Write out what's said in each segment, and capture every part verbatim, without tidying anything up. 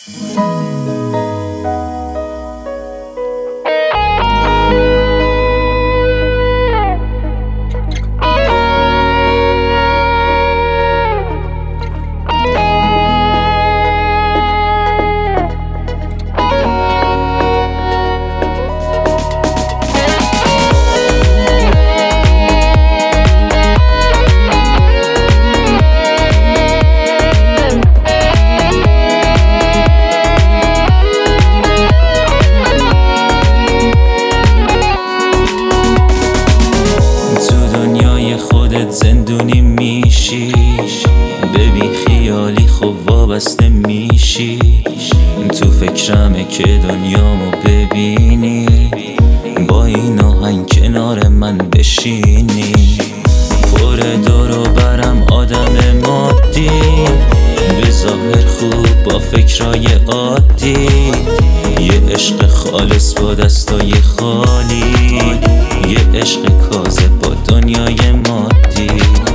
زندونی میشی به بی خیالی خوب وابسته میشی. تو فکرمه که دنیامو ببینی، با این آهنگ کنار من بشینی. پر دور و برم آدم مادی، به ظاهر خوب با فکرای عادی. یه عشق خالص با دستای خالی، یه عشق کاذب با دنیای مادی.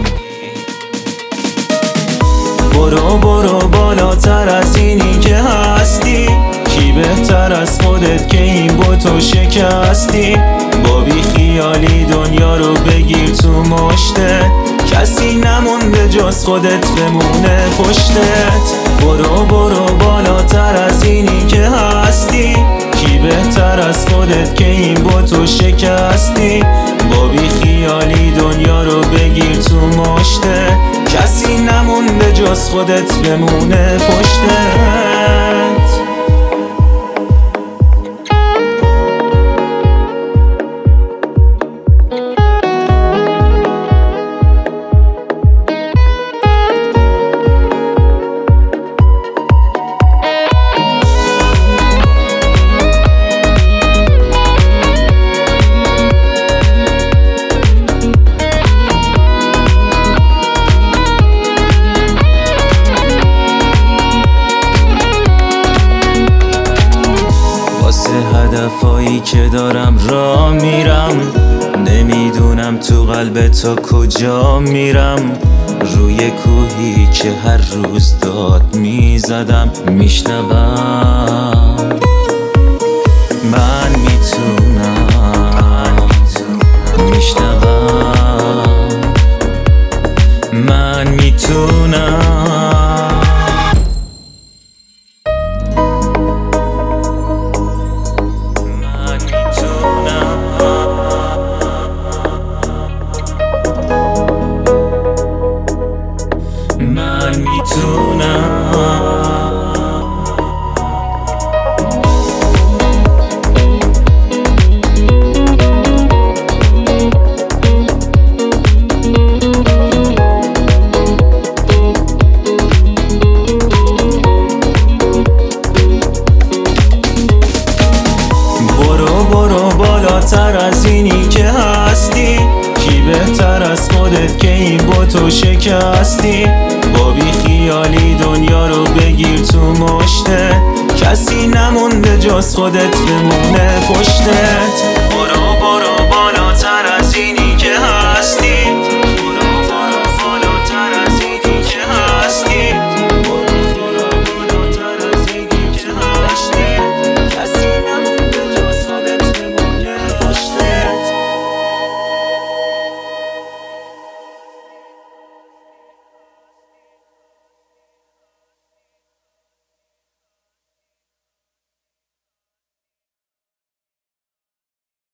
برو برو بالاتر از اینی که هستی، کی بهتر از خودت که این بوتو شکستی. با بی خیالی دنیا رو بگیر تو مشتت، کسی نمونده جز خودت بمونه پشتت. برو برو بالاتر از اینی که هستی، کی بهتر از خودت که این بوتو شکستی. با بی خیالی دنیا رو بگیر تو مشتت، کسی نمونده جز خودت بمونه پشتت. هدفایی که دارم را میرم، نمیدونم تو قلب تا کجا میرم. روی کوهی که هر روز داد میزدم، میشنوم من میتونم، میشنوم من میتونم. من میتونم. برو برو بالاتر از اینی که هستی، کی بهتر از خودت که این بوتو شکستی. با بی خیالی دنیا رو بگیر تو مشتت، کسی نمونده جز خودت بمونه پشتت. برو